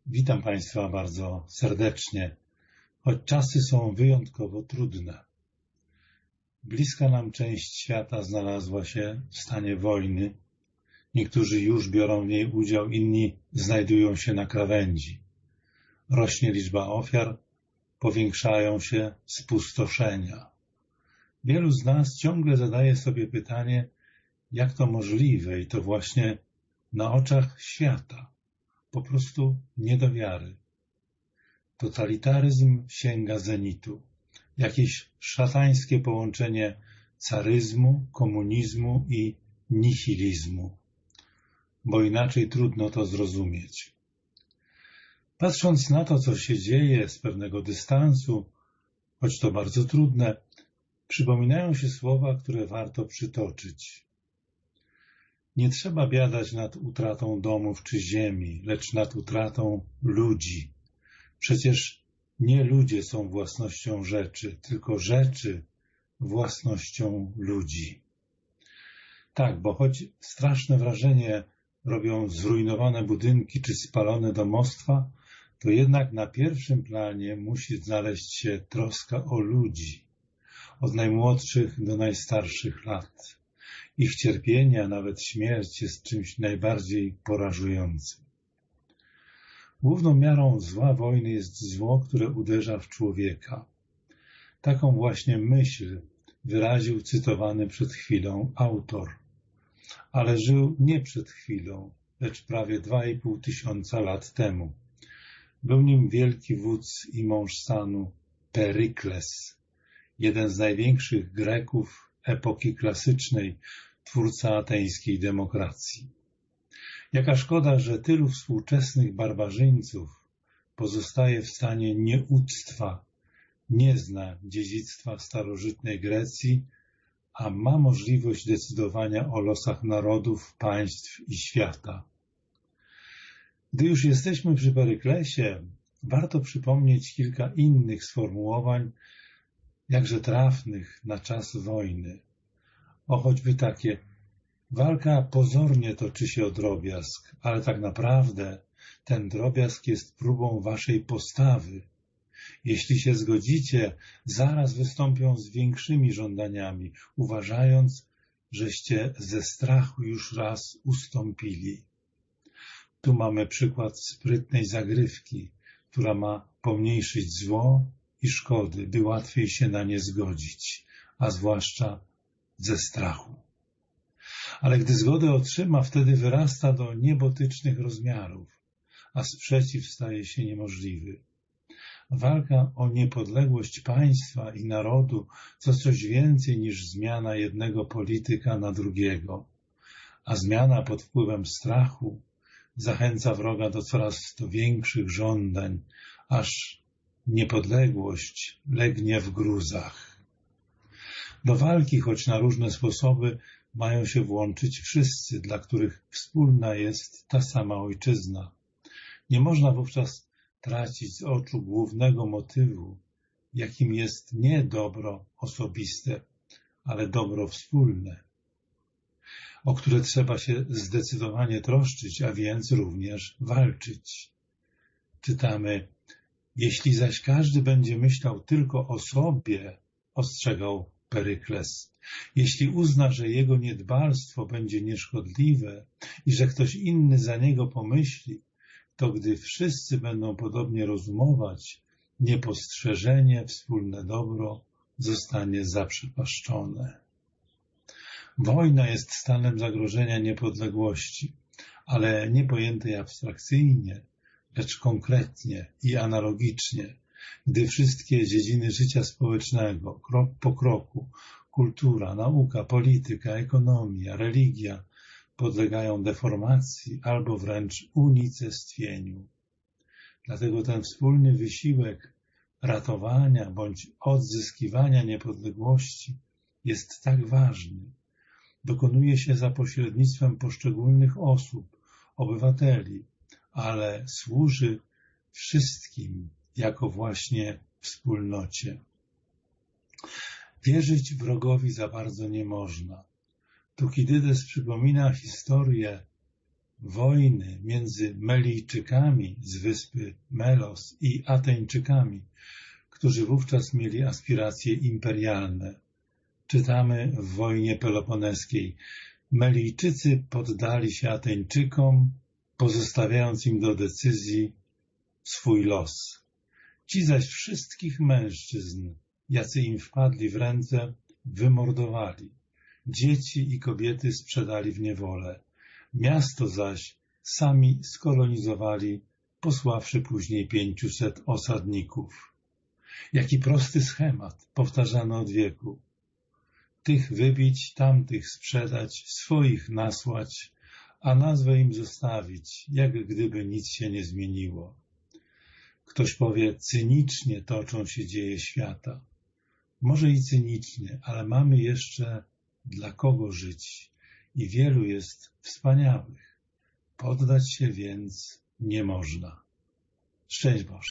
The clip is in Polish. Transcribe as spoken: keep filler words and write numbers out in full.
Witam Państwa bardzo serdecznie, choć czasy są wyjątkowo trudne. Bliska nam część świata znalazła się w stanie wojny. Niektórzy już biorą w niej udział, inni znajdują się na krawędzi. Rośnie liczba ofiar, powiększają się spustoszenia. Wielu z nas ciągle zadaje sobie pytanie, jak to możliwe i to właśnie na oczach świata. Po prostu nie do wiary. Totalitaryzm sięga zenitu. Jakieś szatańskie połączenie caryzmu, komunizmu i nihilizmu. Bo inaczej trudno to zrozumieć. Patrząc na to, co się dzieje z pewnego dystansu, choć to bardzo trudne, przypominają się słowa, które warto przytoczyć. Nie trzeba biadać nad utratą domów czy ziemi, lecz nad utratą ludzi. Przecież nie ludzie są własnością rzeczy, tylko rzeczy własnością ludzi. Tak, bo choć straszne wrażenie robią zrujnowane budynki czy spalone domostwa, to jednak na pierwszym planie musi znaleźć się troska o ludzi, od najmłodszych do najstarszych lat. Ich cierpienie, a nawet śmierć jest czymś najbardziej porażującym. Główną miarą zła wojny jest zło, które uderza w człowieka. Taką właśnie myśl wyraził cytowany przed chwilą autor. Ale żył nie przed chwilą, lecz prawie dwa i pół tysiąca lat temu. Był nim wielki wódz i mąż stanu Perykles, jeden z największych Greków epoki klasycznej, twórca ateńskiej demokracji. Jaka szkoda, że tylu współczesnych barbarzyńców pozostaje w stanie nieuctwa, nie zna dziedzictwa starożytnej Grecji, a ma możliwość decydowania o losach narodów, państw i świata. Gdy już jesteśmy przy Peryklesie, warto przypomnieć kilka innych sformułowań, jakże trafnych na czas wojny. O choćby takie: walka pozornie toczy się o drobiazg, ale tak naprawdę ten drobiazg jest próbą waszej postawy. Jeśli się zgodzicie, zaraz wystąpią z większymi żądaniami, uważając, żeście ze strachu już raz ustąpili. Tu mamy przykład sprytnej zagrywki, która ma pomniejszyć zło i szkody, by łatwiej się na nie zgodzić, a zwłaszcza ze strachu. Ale gdy zgodę otrzyma, wtedy wyrasta do niebotycznych rozmiarów, a sprzeciw staje się niemożliwy. Walka o niepodległość państwa i narodu to coś więcej niż zmiana jednego polityka na drugiego, a zmiana pod wpływem strachu zachęca wroga do coraz to większych żądań, aż niepodległość legnie w gruzach. Do walki, choć na różne sposoby, mają się włączyć wszyscy, dla których wspólna jest ta sama ojczyzna. Nie można wówczas tracić z oczu głównego motywu, jakim jest nie dobro osobiste, ale dobro wspólne, o które trzeba się zdecydowanie troszczyć, a więc również walczyć. Czytamy: jeśli zaś każdy będzie myślał tylko o sobie, ostrzegał Perykles, jeśli uzna, że jego niedbalstwo będzie nieszkodliwe i że ktoś inny za niego pomyśli, to gdy wszyscy będą podobnie rozumować, niepostrzeżenie wspólne dobro zostanie zaprzepaszczone. Wojna jest stanem zagrożenia niepodległości, ale nie pojętej abstrakcyjnie, lecz konkretnie i analogicznie, gdy wszystkie dziedziny życia społecznego, krok po kroku, kultura, nauka, polityka, ekonomia, religia podlegają deformacji albo wręcz unicestwieniu. Dlatego ten wspólny wysiłek ratowania bądź odzyskiwania niepodległości jest tak ważny. Dokonuje się za pośrednictwem poszczególnych osób, obywateli, ale służy wszystkim jako właśnie wspólnocie. Wierzyć wrogowi za bardzo nie można. Tukidydes przypomina historię wojny między Melijczykami z wyspy Melos i Ateńczykami, którzy wówczas mieli aspiracje imperialne. Czytamy w wojnie peloponeskiej: Melijczycy poddali się Ateńczykom, pozostawiając im do decyzji swój los. Ci zaś wszystkich mężczyzn, jacy im wpadli w ręce, wymordowali. Dzieci i kobiety sprzedali w niewolę. Miasto zaś sami skolonizowali, posławszy później pięciuset osadników. Jaki prosty schemat, powtarzany od wieku. Tych wybić, tamtych sprzedać, swoich nasłać, a nazwę im zostawić, jak gdyby nic się nie zmieniło. Ktoś powie, cynicznie toczą się dzieje świata. Może i cynicznie, ale mamy jeszcze dla kogo żyć i wielu jest wspaniałych. Poddać się więc nie można. Szczęść Boże.